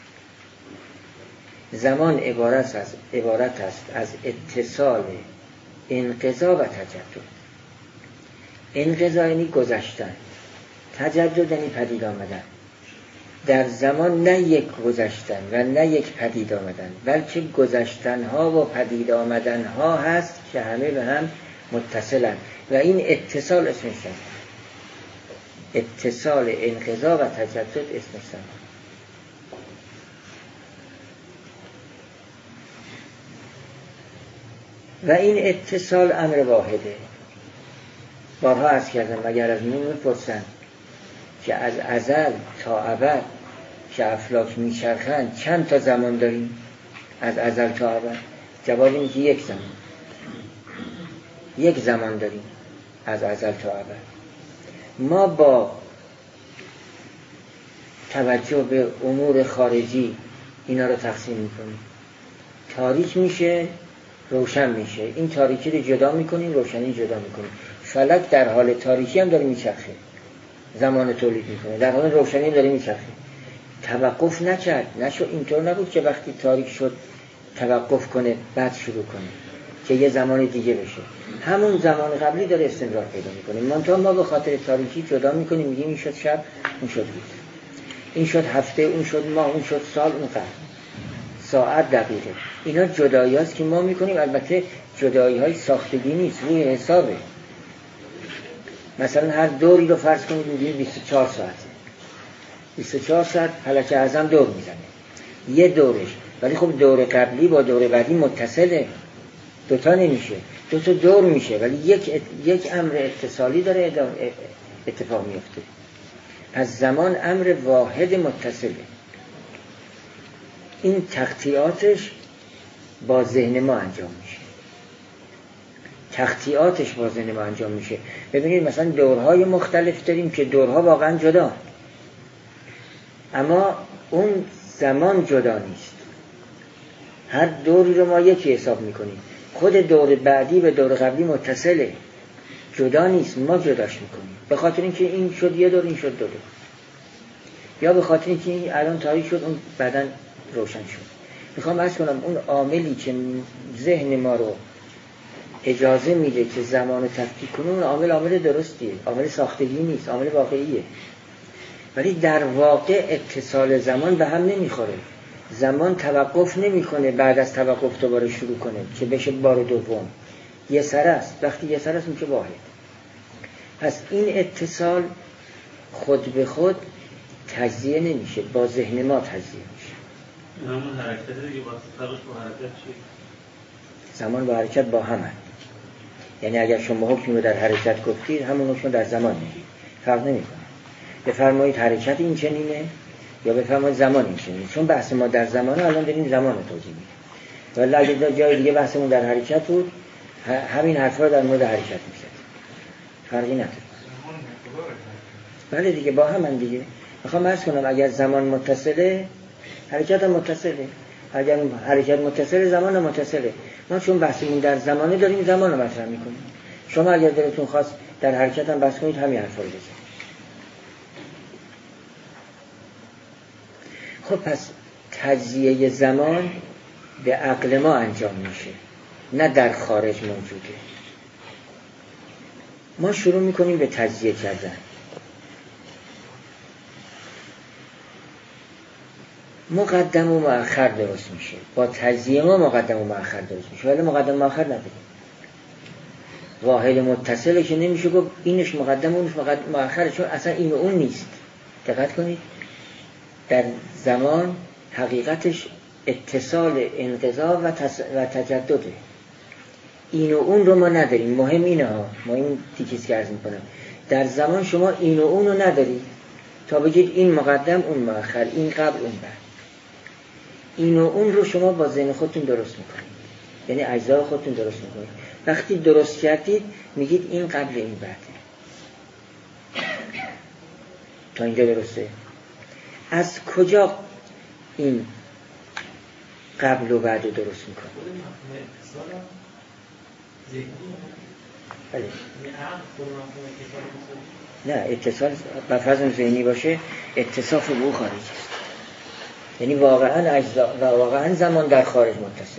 زمان عبارت است عبارت است از اتصال انقضا و تجدد. انقضا یعنی گذشتن، تجدد یعنی پدید آمدن. در زمان نه یک گذشتن و نه یک پدید آمدن، بلکه گذشتنها و پدید آمدنها هست که همه به هم متصلن و این اتصال اسمش زمان. اتصال انقضا و تجدد اسمش زمان. و این اتصال امر واحده. بارها عرض کردم اگر از من میپرسن که از ازل تا ابد که افلاک میچرخند چند تا زمان داریم از ازل تا ابد، جواب این که یک زمان یک زمان داریم از ازل تا ابد. ما با توجه به امور خارجی اینا رو تقسیم میکنیم. تاریک میشه، روشن میشه. این تاریکی رو جدا میکنیم، روشنی جدا میکنیم. فلک در حال تاریکی هم داره میچرخه، زمان تولید میکنه، در حال روشنی داره میچرخه. توقف نکرد، نشو اینطور نبود که وقتی تاریک شد توقف کنه بعد شروع کنه که یه زمان دیگه بشه. همون زمان قبلی داره استمرار پیدا میکنه. منتها ما به خاطر تاریکی جدا میکنیم، میگیم این شد شب، اون شد روز، این شد هفته، اون شد ماه، اون شد سال، اون قرن، ساعت، دقیقه. اینا جدایی هست که ما میکنیم. البته جدایی های ساختگی نیست، روی حسابه. مثلا هر دوری رو فرض کنید میگیم بیست و چهار ساعت، بیست و چهار ساعت فلک اعظم دور میزنه یه دورش، ولی خب دور قبلی با دور بعدی متصله، دوتا نمیشه، دوتا دور میشه، ولی یک یک امر اتصالی داره اتفاق میفته. پس زمان امر واحد متصله. این تقطیعاتش با ذهن ما انجام میشه. تقطیعاتش با ذهن ما انجام میشه. ببینید مثلا دورهای مختلف داریم که دورها واقعا جدا، اما اون زمان جدا نیست. هر دوری رو ما یکی حساب میکنیم. خود دور بعدی به دور قبلی متصله، جدا نیست، ما جداش میکنیم. به خاطر اینکه این شد یه دور، این شد دو دور، یا به خاطر اینکه این الان تاریک شد اون بعداً روشن شد. میخوام عرض کنم اون عاملی که ذهن ما رو اجازه میده که زمان رو تفکیک کنه، اون عامل عامل درستیه، عامل ساختگی نیست، عامل واقعیه. ولی در واقع اتصال زمان به هم نمیخوره. زمان توقف نمیکنه، بعد از توقف دوباره شروع کنه که بشه بار دوم. یه سر است. وقتی یه سر است میشه واحد. پس این اتصال خود به خود تجزیه نمیشه، با ذهن ما تجزیه میشه. همون حرکت دیگه با فرقش با حرکت چیه؟ زمان با حرکت با هم هست. یعنی اگر شما حکمی رو در حرکت گفتید، همون حکم در زمان میگید، فرق نمیکنه. بفرمایید حرکت این چنینه یا بفرمایید زمان این چنینه. چون بحث ما در زمان، الان داریم زمان رو توضیح میدیم. ولی اگه جای دیگه بحثمون در حرکت بود، همین حرفا رو در مورد حرکت میشه. فرقی نداره. بله دیگه با هم هم دیگه. میخوام عرض کنم اگر زمان متصله حرکت هم متصله، اگر حرکت متصله زمان هم متصله. ما چون بحثمون در زمانه داریم زمان رو مطرح میکنیم. شما اگر دلتون خواست در حرکت هم بحث کنید همین حرفا رو بزنید. خب پس تجزیه زمان به عقل ما انجام میشه، نه در خارج موجوده. ما شروع میکنیم به تجزیه کردن. مقدم و مؤخر درست میشه. با تجزیه ما مقدم و مؤخر درست میشه، ولی مقدم و مؤخر نداره. واحد متصله که نمیشه گفت اینش مقدم و اونش مؤخره، چون اصلا این و اون نیست. دقت کنید در زمان حقیقتش اتصال انقضا و, تس... و تجدده. این و اون رو ما نداریم. مهم اینه ها، ما این تیکیز که عرض میکنم در زمان شما این و اون رو ندارید تا بگید این مقدم اون مؤخر، این قبل اون بعد. این و اون رو شما با ذهن خودتون درست میکنید، یعنی اجزا خودتون درست میکنید. وقتی درست کردید میگید این قبل این بعده. تا اینجا درسته؟ از کجا این قبل و بعد رو درست میکنه؟ بله. نه اتصال با فرض ذهنی باشه اتصاف به او خارجی است، یعنی واقعا اجزا و واقعا زمان در خارج متصل.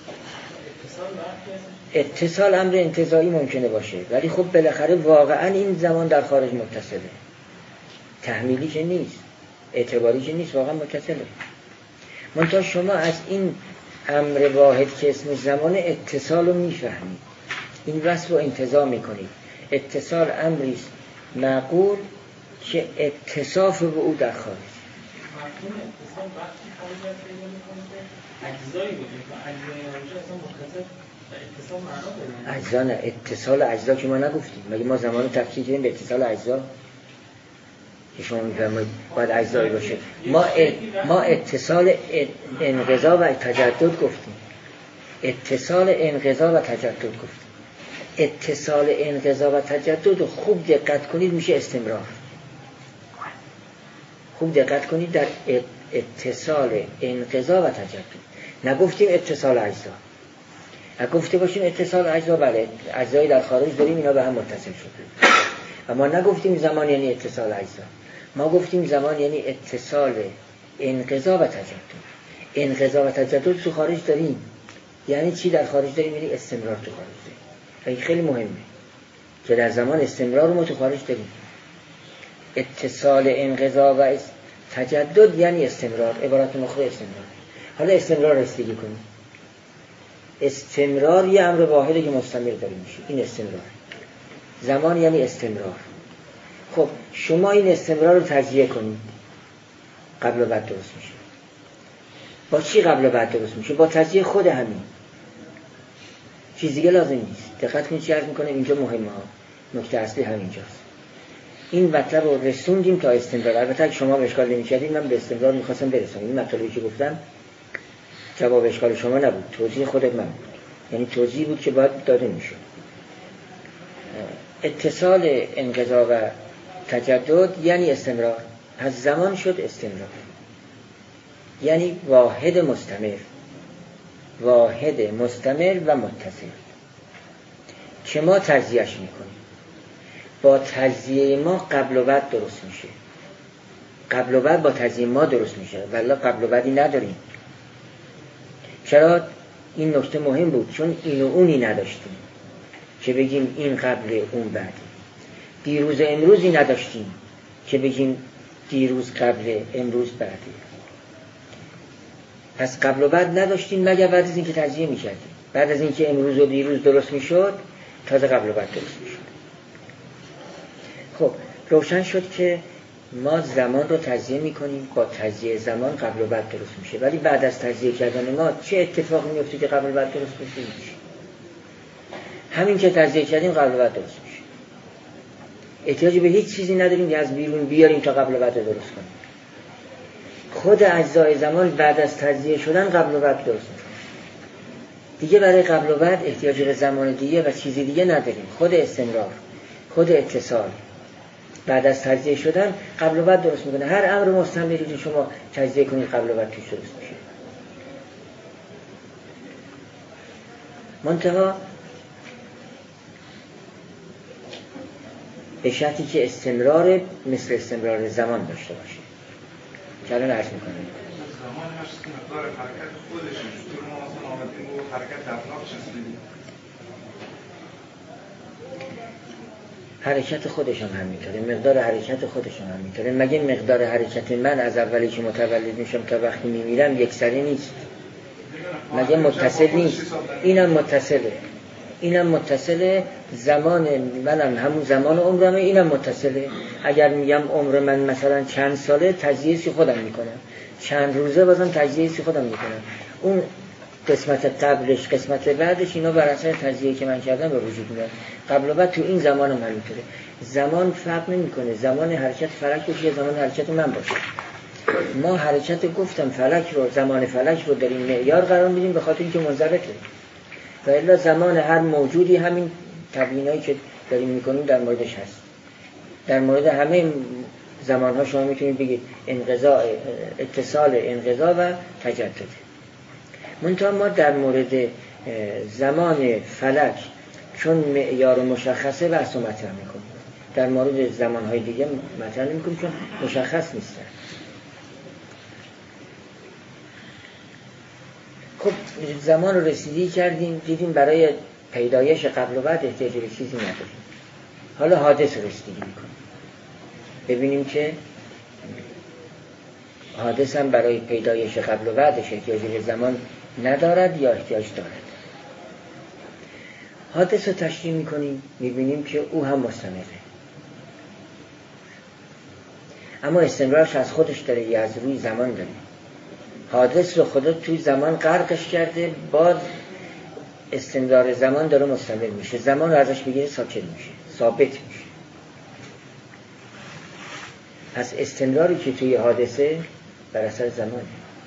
اتصال امر انتزاعی ممکنه باشه، ولی خب بالاخره واقعا این زمان در خارج متصله. تحمیلی که نیست، اعتباری که نیست، واقعا متصله. منتها شما از این امر واحد که اسم زمان اتصال رو میفهمید، این وصف رو انتزاع میکنید. اتصال امریست معقول که اتصاف به او در خارج. مفهوم اتصال وقتی خارج پیدا میکنه که اجزایی بودیم و اجزای اونجا اصلا متصل و اتصال معنا داره. اجزا نه، اتصال اجزا که ما نگفتیم. مگه ما زمان تفکیک کردیم به اتصال اجزا که شما میفرمایید باید اجزایی باشه. ما ما اتصال انقضا و تجدد گفتیم. اتصال انقضا و تجدد گفتیم. اتصال انقضا و تجدد خوب دقت کنید میشه استمرار. خوب دقت کنید در اتصال انقضا و تجدد. نگفتیم اتصال اجزا. اگه گفته باشیم اتصال اجزا، بله اجزایی در خارج داریم اینا به هم متصل شده. و ما نگفتیم زمان یعنی اتصال اجزا. ما گفتیم زمان یعنی اتصال انقضا و تجدد. انقضا و تجدد تو خارج داریم. یعنی چی در خارج داریم؟ یعنی استمرار تو خارج داریم. این خیلی مهمه که در زمان استمرار رو ما تو خارج داریم. اتصال انقضا و تجدد یعنی استمرار. عبارت مختصر استمرار. حالا استمرار رسیدگی کنیم. استمرار یه امر واحده که مستمر داره میشه. این استمرار. زمان یعنی استمرار. خب شما این استمرار رو تجزیه کنید. قبل و بعد درست میشه. با چی قبل و بعد درست میشه؟ با تجزیه خود همین. چیز دیگه لازم نیست. دقت کنید چی عرض میکنه اینجا مهمه ها. نکته اصلی همینجاست. این مطلب رو رسوندیم تا استمرار. البته شما به اشکال نمی‌کردید، من به استمرار می‌خواستم برسونم. این مطلبی که گفتم جواب اشکال شما نبود، توضیح خودت من بود. یعنی توضیح بود که باید داده میشد. اتصال انقضا و تجدد یعنی استمرار. پس زمان شد استمرار. یعنی واحد مستمر. واحد مستمر و متصل که ما تجزیهش میکنیم. با تجزیه ما قبل و بعد درست میشه. قبل و بعد با تجزیه ما درست میشه، ولی قبل و بعدی نداریم. چرا؟ این نکته مهم بود، چون این و اونی نداشتیم که بگیم این قبل اون بعد. دیروز امروزی نداشتیم که بگیم دیروز قبل امروز بعد. پس قبل و بعد نداشتیم مگر بعد از اینکه تجزیه میکردیم. بعد از اینکه امروز و دیروز درست میشد تازه قبل و بعد درست میشد. خب روشن شد که ما زمان رو تجزیه میکنیم، با تجزیه زمان قبل و بعد درست میشه. ولی بعد از تجزیه کردن ما چه اتفاقی میفته که قبل و بعد درست میشه؟ همین که تجزیه کردیم قبل و بعد درست میشه. احتیاجی به هیچ چیزی نداریم که از بیرون بیاریم تا قبل و بعد درست کنیم. خود اجزای زمان بعد از تجزیه شدن قبل و بعد درست میشه. دیگه برای قبل و بعد احتیاج به زمان دیگه و چیزی دیگه نداریم. خود استمرار، خود اتصال بعد از تجزیه شدن قبل و بعد درست میکنه. هر امر مستمری رو شما تجزیه کنید قبل و بعد توش درست میشه. منتها به شرطی که استمرار مثل استمرار زمان داشته باشه. که الان عرض میکنم زمان هست که مقدار حرکت خودش چطور ما اصلا آمدیم و حرکت افلاق چسبیدیم، حرکت خودش هم همینطوره، مقدار حرکت خودش هم همینطوره. مگه مقدار حرکت من از اولی که متولد میشم تا وقتی میمیرم یکسری نیست؟ مگه متصل نیست؟ اینم متصله، اینم متصله. زمان منم همون زمان عمرمه، اینم متصله. اگر میگم عمر من مثلا چند ساله، تجزیه خودم میکنم. چند روزه بازم تجزیه خودم میکنم. اون قسمت قبلش قسمت بعدش اینا بر اثر تجزیه که من کردم به وجود میاد. قبل و بعد تو این زمان هم همینطوره. زمان فرق نمیکنه، زمان حرکت فلک باشه یا زمان حرکت من باشه. ما حرکت گفتم فلک رو، زمان فلک رو در این معیار قرار میدیم به خاطر اینکه منضبطه. و الا زمان هر موجودی همین تبیینایی که داریم میکنیم در موردش هست. در مورد همه زمانها شما میتونید بگید انقضاء، اتصال، انقضاء و تجدد. منتها ما در مورد زمان فلک چون معیار مشخصه بحث و مطرح میکنیم. در مورد زمانهای دیگه مطرح نمیکنیم چون مشخص نیستن. خب زمان رو رسیدگی کردیم، دیدیم برای پیدایش قبل و بعد احتیاج به چیزی نداریم. حالا حادث رو رسیدگی میکنیم، ببینیم که حادث هم برای پیدایش قبل و بعدش احتیاج به زمان ندارد یا احتیاج دارد. حادث رو تشریح میکنیم، میبینیم که او هم مستمره، اما استمرارش از خودش داره یا از روی زمان داره. حادث رو خدا توی زمان غرقش کرده، باز استمرار زمان داره مستمر میشه. زمان رو ازش بگیره ساکت میشه، ثابت میشه. پس استمراری که توی حادثه بر اثر زمانه.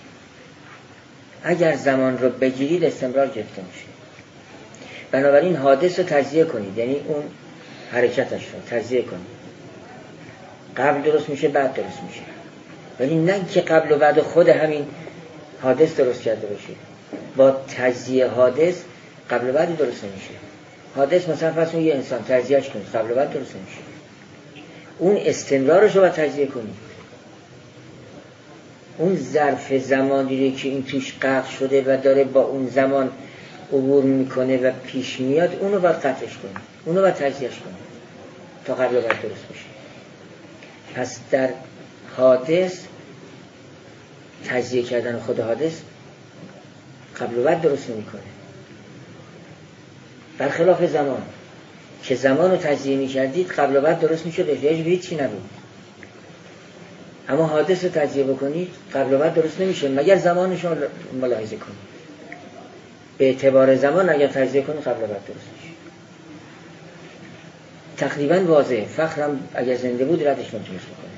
اگر زمان رو بگیرید استمرار گرفته میشه. بنابراین حادث رو تجزیه کنید، یعنی اون حرکتش رو تجزیه کنید. قبل درست میشه، بعد درست میشه، ولی نه که قبل و بعد خود همین حادث درست کرده باشه. با تجزیه حادث قبل و بعد درست نمیشه. حادث مثلا فرض کنید یه انسان تجزیهش کنید، قبل و بعد درست نمیشه. اون استمرارش رو باید تجزیه کنید. اون ظرف زمانی که این توش غرق شده و داره با اون زمان عبور میکنه و پیش میاد، اونو باید قطعش کنید، اونو باید تجزیهش کنید تا قبل و بعد درست بشه. پس در حادث تجزیه کردن خود حادث قبل و بعد درست نمیکنه، برخلاف زمان که زمان رو تجزیه میکردید قبل و بعد درست میشد، احتیاج به هیچی نبود. اما حادث رو تجزیه بکنید قبل و بعد درست نمیشه مگر زمانش رو ملاحظه کنید. به اعتبار زمان اگر تجزیه کنید قبل و بعد درست میشه. تقریبا واضحه. فخرم اگر زنده بود ردش نمیتونست بکنه.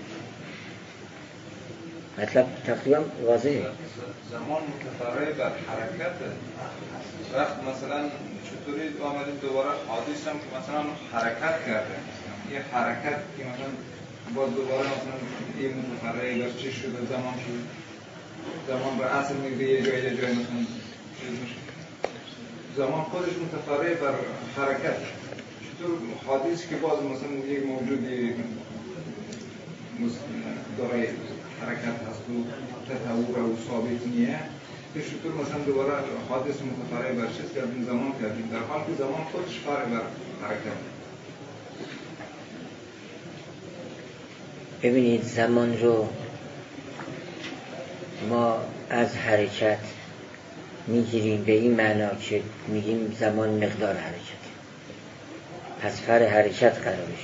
مطلب تقریبا واضحه. زمان متفرع بر حرکت. وقت مثلا چطوری آمدیم دوباره حادث هم که مثلا حرکت کرده، یه حرکت که مثلا باز دوباره مثلا یه متفرعی داشت چی شده، زمان شد، زمان به اصل میگه یه جای یه جای مثلا زمان خودش متفرع بر حرکت. چطور حادث که باز مثلا یک موجودی دارای حرکت هست و تطور و ثابت نیه، که چطور مثلا دوباره حادث متفرع بر چیز کردیم، زمان کردیم، در حال که زمان خودش فرع بر حرکت. ببینید زمان رو ما از حرکت میگیریم به این معنا که میگیم زمان مقدار حرکت، پس فرع حرکت قرارش.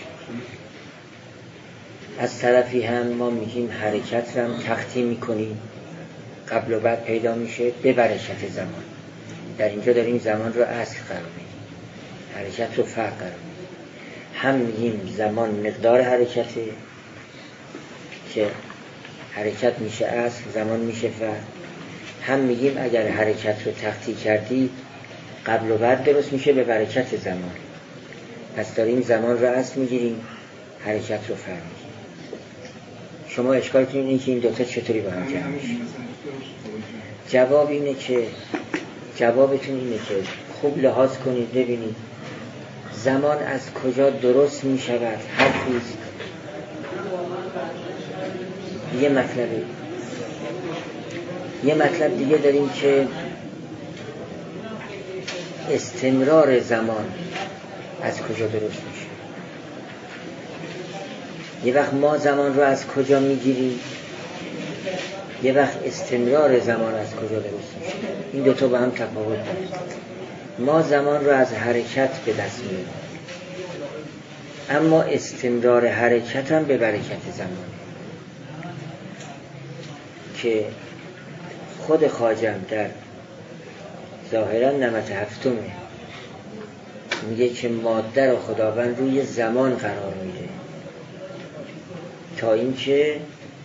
از طرفی هم ما میگیم حرکت رو هم تقسیم میکنیم، قبل و بعد پیدا میشه به برکت زمان. در اینجا داریم زمان رو اصل قرار میدیم، حرکت رو فرع قرار میدیم. هم میگیم زمان مقدار حرکته که حرکت میشه اصل، زمان میشه فرع. هم میگیم اگر حرکت رو تقطیع کردی قبل و بعد درست میشه به برکت زمان. پس داریم زمان رو اصل میگیریم، حرکت رو فهمید. شما اشکالتون اینه که این دوتا چطوری با هم جمع میشه؟ جواب اینه که جوابتون اینه که خوب لحاظ کنید ببینید زمان از کجا درست می شود. حرفیست یه مطلبه. یه مطلب دیگه داریم که استمرار زمان از کجا درست میشه. یه وقت ما زمان رو از کجا میگیریم، یه وقت استمرار زمان از کجا درست میشه. این دوتا با هم تفاوت داره. ما زمان رو از حرکت به دست میاریم، اما استمرار حرکت هم به برکت زمان که خود خواجم در ظاهرا نمط هفتمه میگه که ماده رو خداوند روی زمان قرار میده تا اینکه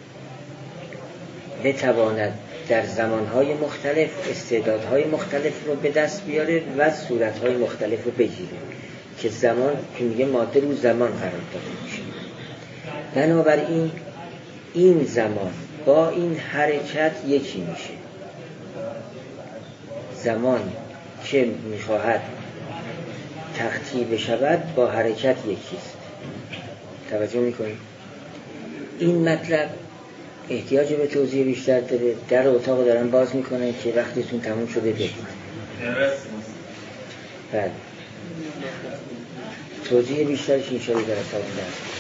بتواند در زمانهای مختلف استعدادهای مختلف رو به دست بیاره و صورتهای مختلف رو بگیره که زمان که میگه ماده رو زمان قرار داده میشه. بنابراین این زمان با این حرکت یکی میشه. زمان که میخواهد تخطی بشود با حرکت یکیست. توجه میکنید؟ این مطلب احتیاج به توضیح بیشتر داره. در اتاق دارن باز میکنن که وقتتون تموم شده بگید. بله توضیح بیشترش انشاءالله در اتاق دارن.